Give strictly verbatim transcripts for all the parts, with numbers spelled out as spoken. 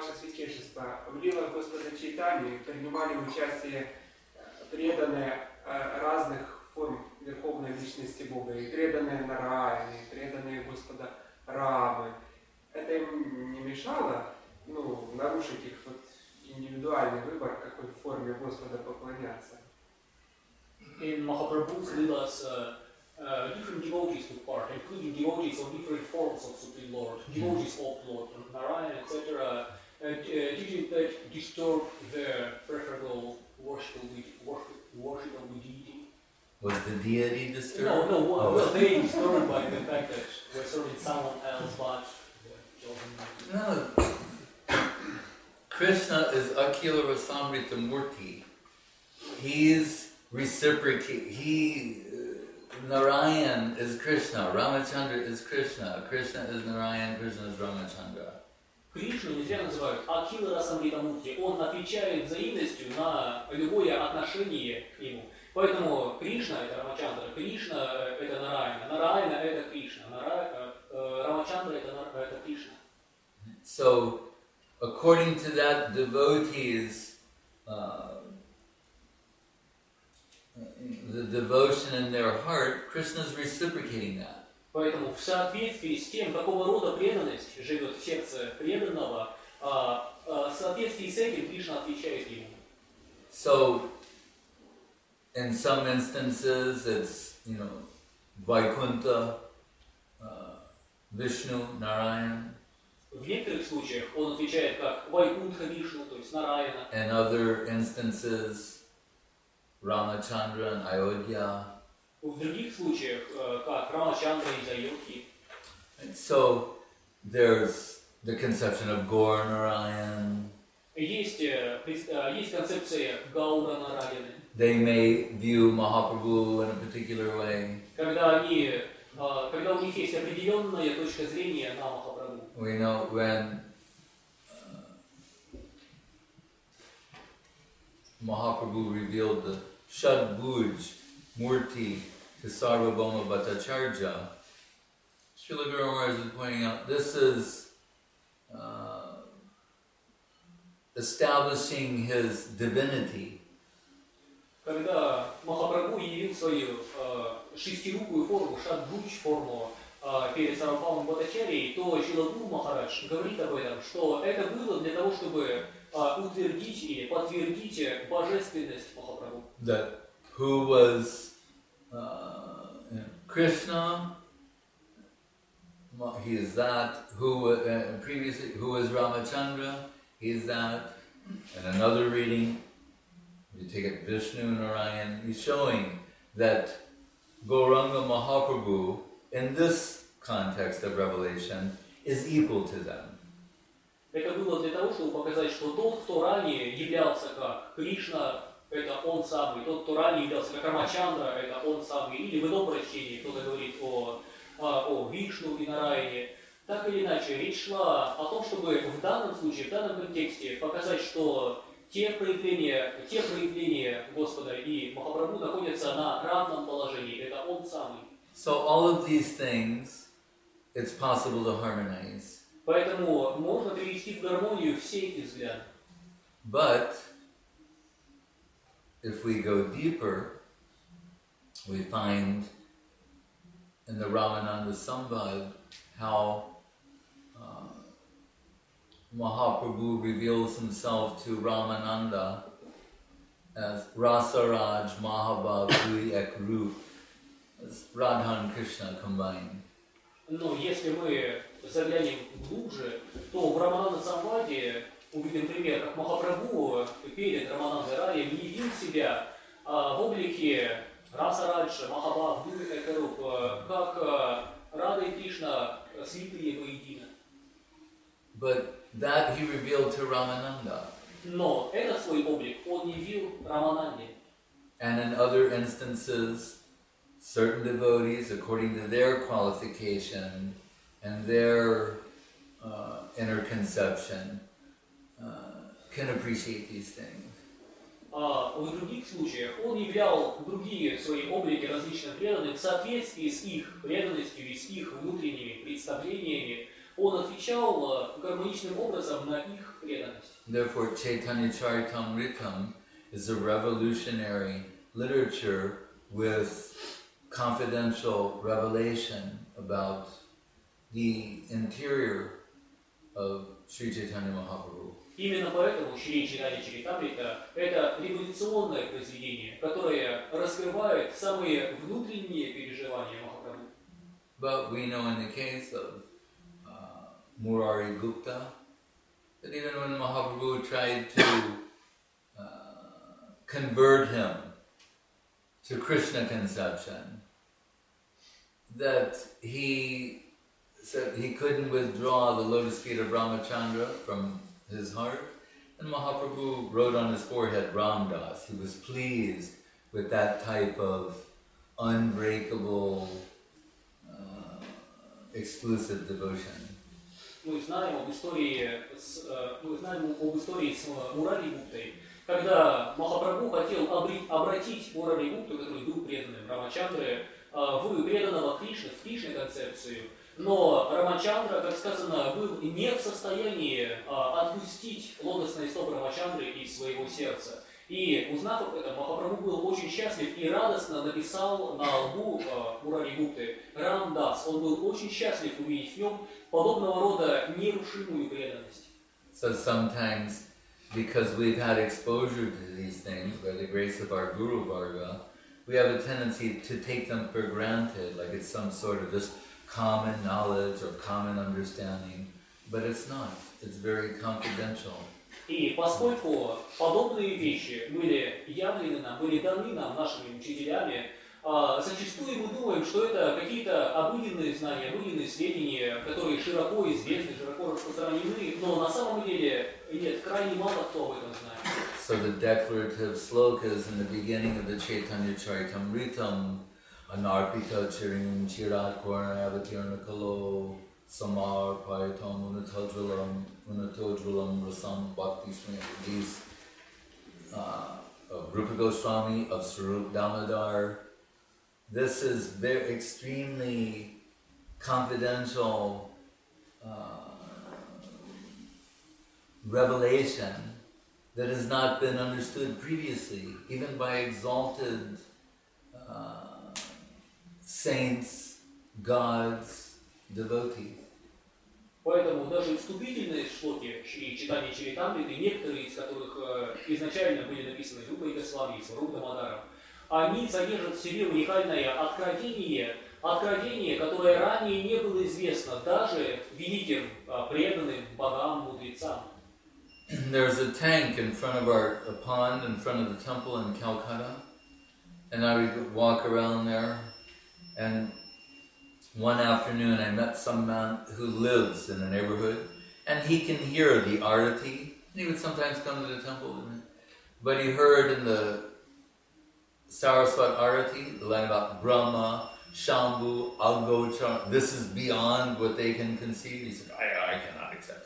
Ваше Святейшество, в Лилах Господа читании принимали участие преданные разных форм Верховной Личности Бога, и преданные Нараяны, и преданные Господа Рамы. Это им не мешало, ну, нарушить их вот индивидуальный выбор, какой форме Господа поклоняться? In Mahaprabhu's Leelas, uh, uh, different devotees took part, including devotees of different forms of Supreme Lord, devotees of Lord Narayana, et cetera. Uh, uh, did that disturb their preferable worship of the deity? Was the deity disturbed? No, no, well, oh. well, they disturbed by the fact that we're serving someone else, but... No. Krishna is Akhila Rasamrita Murti. He's reciprocate. He, uh, Narayan is Krishna, Ramachandra is Krishna, Krishna is Narayan, Krishna is Ramachandra. Кришну не зря называют Акила Расамритамурти. Он отвечает взаимностью на любое отношение к нему. Поэтому Кришна это Рамачандра, Кришна это Нараяна, Нараяна это Кришна, Нара... Рамачандра это, это Кришна. So, according to that, devotees, uh, the devotion in their heart, Krishna is reciprocating that. Поэтому в соответствии с тем, какого рода преданность живет в сердце преданного, в соответствии с этим Кришна отвечает ему. So, in some instances, it's, you know, Vaikuntha, uh, Vishnu, Narayan. В некоторых случаях он отвечает как Вайкунтха Вишну, то есть Нараяна. In other instances, Ramachandra and Ayodhya. В других случаях, как Рамачандра из Айодхи. So, there's the conception of Gaur Narayan. Есть, есть концепция Гаура Нараяны. They may view Mahaprabhu in a particular way. Когда они, когда у них есть определенная точка зрения на Махапрабху. We know when uh, Mahaprabhu revealed the Shadbhuj Murti to Sarvabhauma Bhattacharya, Srila Guru Maharaj is pointing out this is uh, establishing his divinity. Когда Махапрабху явил свою э, шестирукую форму, Шадбхуч форму э, перед Сарвабхаумой Бхаттачарьей, то Шрила Гуру Махарадж говорит об этом, что это было для того, чтобы э, утвердить или подтвердить божественность Махапрабху. That who was uh, you know, Krishna, he is that. Who uh, previously who was Ramachandra, he is that. And another reading. You take it Vishnu Narayan, he's showing that Gauranga Mahaprabhu, in this context of revelation, is equal to them. Это было для того, чтобы показать, что тот, кто ранее являлся как Кришна, это он самый, тот, кто ранее являлся как Рамачандра, это он самый, или в ином прочтении кто-то говорит о, о Вишну и Нараяне. Так или иначе, речь шла о том, чтобы в данном случае, в данном контексте показать, что Те проявления, те проявления Господа и Махапрабху находятся на равном положении. Это Он самый. So all of these things, it's possible to harmonize. Поэтому можно привести в гармонию все эти взгляды. But if we go deeper, we find in the Ramananda Sambad how Mahaprabhu reveals himself to Ramananda as Rasaraj Mahabhavu Ek Roop, as Radha and Krishna combined. Но если мы заглянем глубже, то в Рамананда Самваде увидим пример, как Махапрабху перед Раманандой Раей явил себя а, в облике Расараджа Махабхаву Ek Roop, как Рада и Кришна слитые воедино. But that he revealed to Ramananda. Но этот свой облик он явил Рамананде. And in other instances, certain devotees, according to their qualification and their uh, inner conception, uh, can appreciate these things. А в других случаях он являл другие свои облики различных преданных в соответствии с их преданностью и с их внутренними представлениями. Он отвечал гармоничным образом на их преданность. Therefore, Chaitanya Charitamritam is a revolutionary literature with confidential revelation about the interior of Sri Chaitanya Mahaprabhu. Именно поэтому Шри Чайтанья Чаритамрита – это революционное произведение, которое раскрывает самые внутренние переживания Махапрабху. But we know in the case of uh, Murari Gupta that even when Mahaprabhu tried to uh, convert him to Krishna conception, that he said he couldn't withdraw the lotus feet of Ramachandra from his heart, and Mahaprabhu wrote on his forehead Ramdas. He was pleased with that type of unbreakable, uh, exclusive devotion. Мы знаем об истории с, мы знаем об истории с Мурари Гуптой, когда Махапрабху хотел обратить Мурари Гупту, который был преданным Рамачандре, в преданного Кришны, в Кришне концепцию. Но Рамачандра, как сказано, был не в состоянии а, отпустить лотосные стопы Рамачандры из своего сердца. И узнав об этом, Махапрабху был очень счастлив и радостно написал на лбу а, Мурари Гупты Рамдас. Он был очень счастлив увидеть в нем подобного рода нерушимую преданность. So sometimes, because we've had exposure to these things by the grace of our Guru Varga, we have a tendency to take them for granted, like it's some sort of just common knowledge or common understanding, but it's not. It's very confidential. И поскольку подобные вещи были явлены нам, были даны нам нашими учителями, зачастую мы думаем, что это какие-то обыденные знания, обыденные сведения, которые широко известны, широко распространены, но на самом деле нет, крайне мало кто об этом знает. So the declarative slokas in the beginning of the Chaitanya Charitamritam, Anarpita Chirim Chirat Kornavatirna Kalo Samar Payatam Unatodrulam Unatodrulam Rasam Bhakti Swami, these uh, of Rupa Goswami, of Sarup Damodar. This is very extremely confidential uh, revelation that has not been understood previously, even by exalted uh, saints, gods, devotees. Поэтому даже вступительные шлоки Шри Чайтаньи Чаритамриты, некоторые из которых э, изначально были написаны Рупой Госвами, Сварупом Дамодаром, они содержат в себе уникальное откровение, откровение, которое ранее не было известно даже великим э, преданным богам, мудрецам. There's a tank in front of our a pond in front of the temple in Calcutta, and I would walk around there, and one afternoon I met some man who lives in the neighborhood, and he can hear the arati, and he would sometimes come to the temple with me, but he heard in the Saraswat arati, the line about Brahma, Shambhu, Agochar, this is beyond what they can conceive. He said, I, I cannot accept that.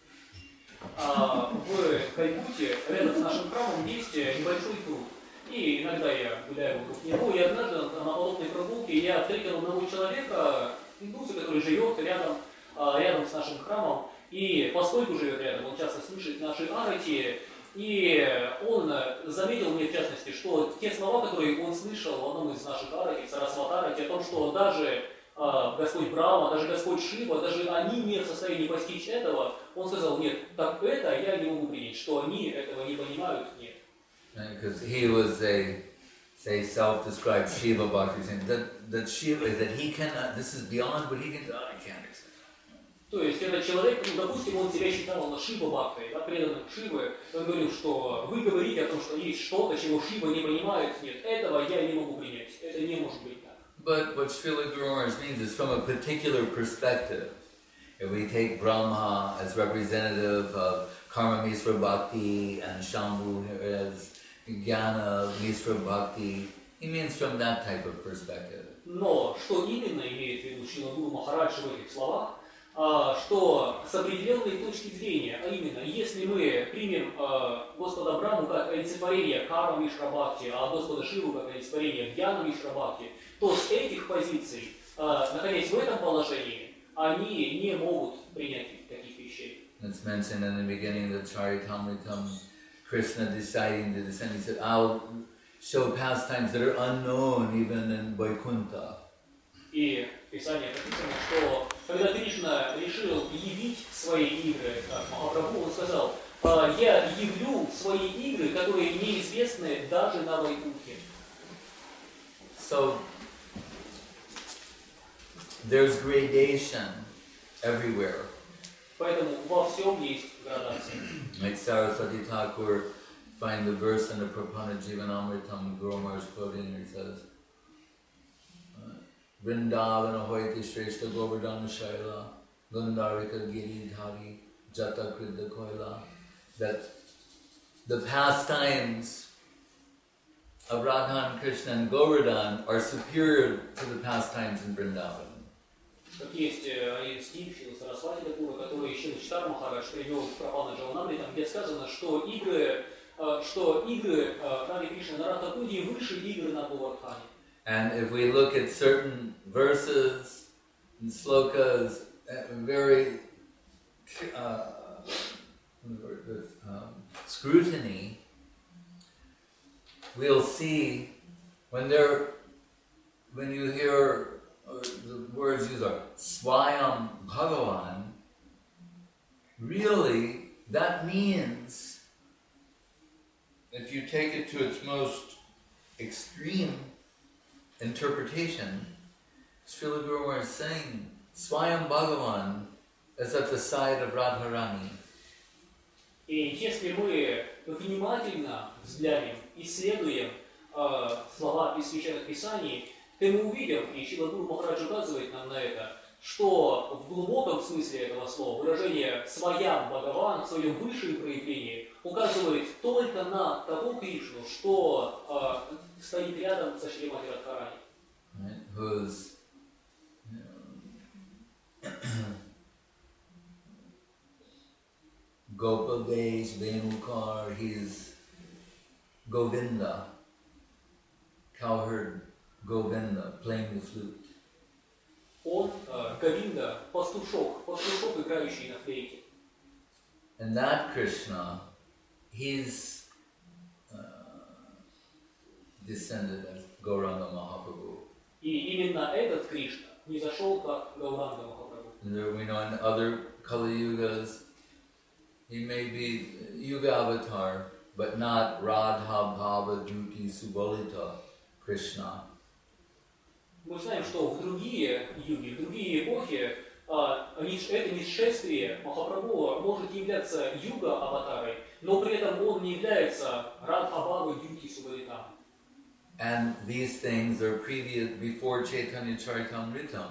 А, в Калькутте, рядом с нашим храмом, есть небольшой пруд. И иногда я гуляю вокруг него, и однажды на подобной прогулке я встретил одного человека, индуса, который живет рядом, рядом с нашим храмом. И поскольку живет рядом, он часто слышит наши арати, и он заметил мне в частности, что те слова, которые он слышал в одном из наших арати, в Сарасват арати, о том, что даже Господь Брахма, даже Господь Шива, даже они не в состоянии постичь этого, он сказал, нет, так это я не могу принять, что они этого не понимают, нет. Because he was a, say, self-described Shiva Bhakti, saying that, that Shiva, that he cannot, this is beyond what he can do, I can't accept. То есть этот человек, ну, допустим, он себя считал Шива Бхактой, да, преданным Шивы, он говорил, что вы говорите о том, что есть что-то, чего Шива не понимает, нет, этого я не могу принять, это не может быть так. But what Srila Guru Maharaj means is from a particular perspective. If we take Brahma as representative of Karma Misra Bhakti and Shambhu as Jnana Misra Bhakti, he means from that type of perspective. Но что именно имеет в виду Шрила Гуру Махарадж в этих словах? А, что с определенной точки зрения, а именно, если мы примем а, Господа Брахму как олицетворение Карма Мишра Бхакти, а Господа Шиву как олицетворение Гьяна Мишра Бхакти, то с этих позиций, а, находясь в этом положении, они не могут принять таких вещей. It's mentioned in the beginning of the Charitamritam, Krishna deciding to descend, he said, I'll show pastimes that are unknown even in Vaikuntha. И в Писании написано, что когда Кришна решил явить свои игры, как Махапрабху, он сказал, я явлю свои игры, которые неизвестны даже на Вайкунтхе. So, there's gradation everywhere. Поэтому во всем есть градация. Like Saraswati Thakur, find the verse in the Prapana Jivanamritam, Guru Maharaj quoting, he says, Vrindavana hoiti shreshta Govardhana Shaila, Gundarika Giri Dhari, Jata Kridda Koila, that the pastimes of Radha and Krishna and Govardhan are superior to the pastimes in Vrindavan. Как есть один стих Шрила Сарасвати Такура, который Шрила Читар Махарадж привел в Прапана Джаванамритам, где сказано, что игры, что игры Радхи Кришны на Радхакунде выше игр на Говардхане. And if we look at certain verses and slokas, very uh, with um, scrutiny, we'll see when they're when you hear uh, the words used are Swayam Bhagavan, really that means, if you take it to its most extreme interpretation, Srila Guru Maharaj is saying Swayam Bhagavan is at the side of Radharani. И если мы внимательно взглянем, исследуем э, слова из Священных Писаний, то мы увидим, и Шрила Гуру Махарадж указывает нам на это, что в глубоком смысле этого слова выражение «своям Бхагаван» в своем высшем проявлении указывает только на того Кришну, что э, стоит рядом со Шримати Радхарани. Right? Who's you know, Gopavesh, Venukar, he's Govinda, cowherd Govinda, playing the flute. Он э, Говинда, пастушок, пастушок, играющий на флейте. And that Krishna, he's uh, descended as Gauranga Mahaprabhu. И именно этот Кришна не зашел как Гауранга Махапрабху. And there, we know in other Kali Yugas, he may be Yuga avatar, but not Radha Bhava Duti Subalita Krishna. Мы знаем, что в другие юги, в другие эпохи а, это нисшествие Махапрабху может являться юга-аватарой, но при этом он не является Радха-бхавой Дьюти Субалитам. And these things are previous, before Chaitanya Charitamritam,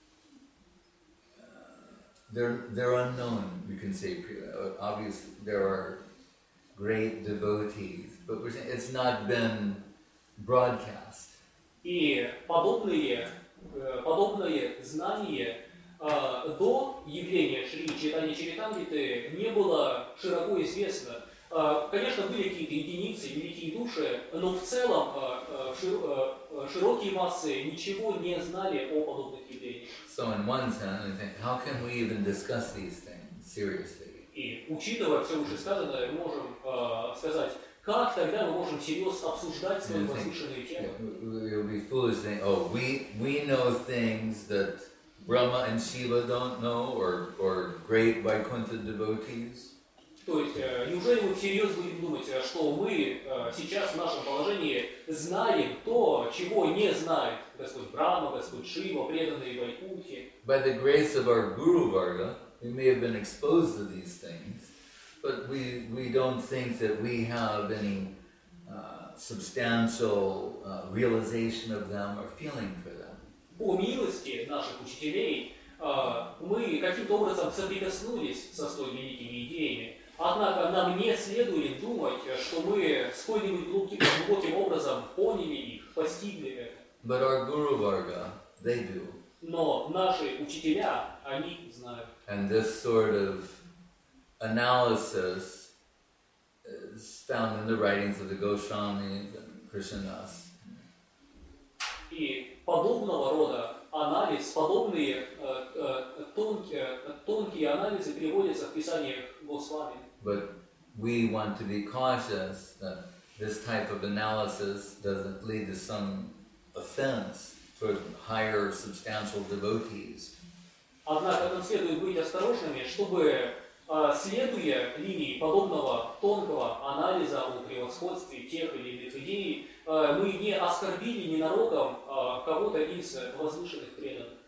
uh, they're, they're unknown, you can say. Obviously, there are great devotees, but we're saying it's not been broadcast. И подобные, подобное знание э, до явления Шри Чайтанья Чаритамриты не было широко известно. Э, конечно, были какие-то единицы, великие души, но в целом э, шир, э, широкие массы ничего не знали о подобных явлениях. So in one sense, I think, how can we even discuss these things seriously? И учитывая все вышесказанное, мы можем э, сказать, как тогда мы можем серьезно обсуждать свои возвышенные темы? We'll be foolish saying, oh, we, we know things that Brahma and Shiva don't know, or, or great Vaikuntha devotees. То есть, неужели мы всерьез будем думать, что мы сейчас в нашем положении знаем то, чего не знает Господь Брахма, Господь Шива, преданные Вайкунтхи? By the grace of our Guru Varga, we may have been exposed to these things, but we, we don't think that we have any uh, substantial uh, realization of them or feeling for them. По милости наших учителей мы каким-то образом соприкоснулись со столь великими идеями, однако нам не следует думать, что мы сколь-нибудь глубоким, глубоким образом поняли их, постигли это. But our Guru Varga, they do. Но наши учителя, они знают. And this sort of analysis is found in the writings of the Goswamis and Krishnadas. И подобного рода анализ, подобные э, э, тонкие, тонкие анализы приводятся в Писаниях Госвами. But we want to be cautious that this type of analysis doesn't lead to some offense toward higher substantial devotees. Однако нам следует быть осторожными, чтобы, следуя линии подобного тонкого анализа о превосходстве тех или иных идей, мы не оскорбили ненароком кого-то из возвышенных преданных.